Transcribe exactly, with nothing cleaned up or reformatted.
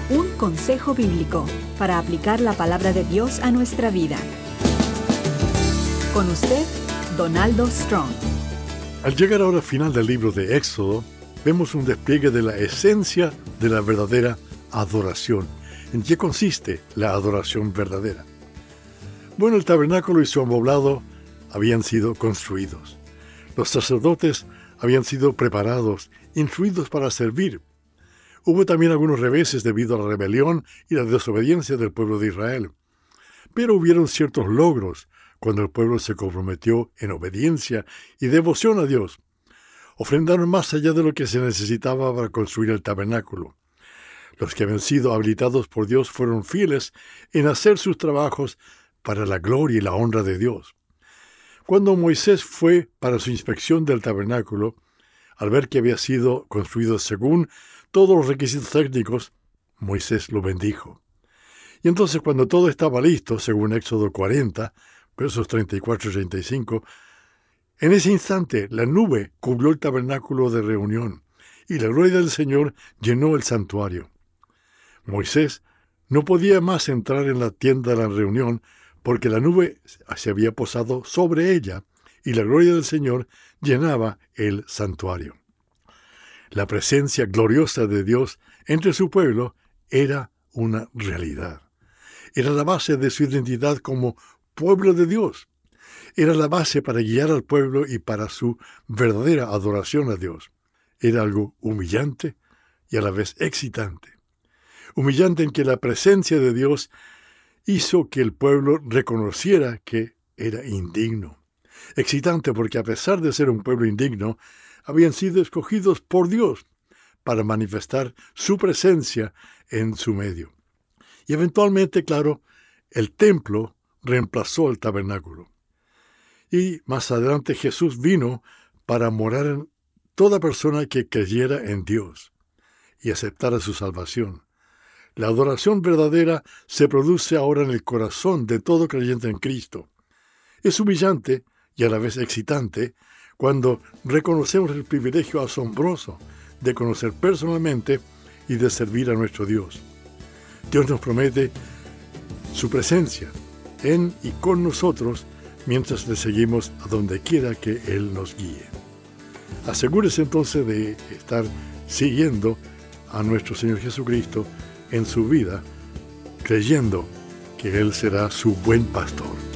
Un consejo bíblico para aplicar la palabra de Dios a nuestra vida. Con usted, Donaldo Strong. Al llegar ahora al final del libro de Éxodo, vemos un despliegue de la esencia de la verdadera adoración. ¿En qué consiste la adoración verdadera? Bueno, el tabernáculo y su amoblado habían sido construidos. Los sacerdotes habían sido preparados, instruidos para servir. Hubo también algunos reveses debido a la rebelión y la desobediencia del pueblo de Israel. Pero hubieron ciertos logros cuando el pueblo se comprometió en obediencia y devoción a Dios. Ofrendaron más allá de lo que se necesitaba para construir el tabernáculo. Los que habían sido habilitados por Dios fueron fieles en hacer sus trabajos para la gloria y la honra de Dios. Cuando Moisés fue para su inspección del tabernáculo, al ver que había sido construido según todos los requisitos técnicos, Moisés lo bendijo. Y entonces cuando todo estaba listo, según Éxodo cuarenta, versos treinta y cuatro y treinta y cinco, en ese instante la nube cubrió el tabernáculo de reunión y la gloria del Señor llenó el santuario. Moisés no podía más entrar en la tienda de la reunión porque la nube se había posado sobre ella y la gloria del Señor llenaba el santuario. La presencia gloriosa de Dios entre su pueblo era una realidad. Era la base de su identidad como pueblo de Dios. Era la base para guiar al pueblo y para su verdadera adoración a Dios. Era algo humillante y a la vez excitante. Humillante en que la presencia de Dios hizo que el pueblo reconociera que era indigno. Excitante porque a pesar de ser un pueblo indigno, habían sido escogidos por Dios para manifestar su presencia en su medio. Y eventualmente, claro, el templo reemplazó el tabernáculo. Y más adelante Jesús vino para morar en toda persona que creyera en Dios y aceptara su salvación. La adoración verdadera se produce ahora en el corazón de todo creyente en Cristo. Es humillante y a la vez excitante cuando reconocemos el privilegio asombroso de conocer personalmente y de servir a nuestro Dios. Dios nos promete su presencia en y con nosotros mientras le seguimos a donde quiera que Él nos guíe. Asegúrese entonces de estar siguiendo a nuestro Señor Jesucristo en su vida, creyendo que Él será su buen pastor.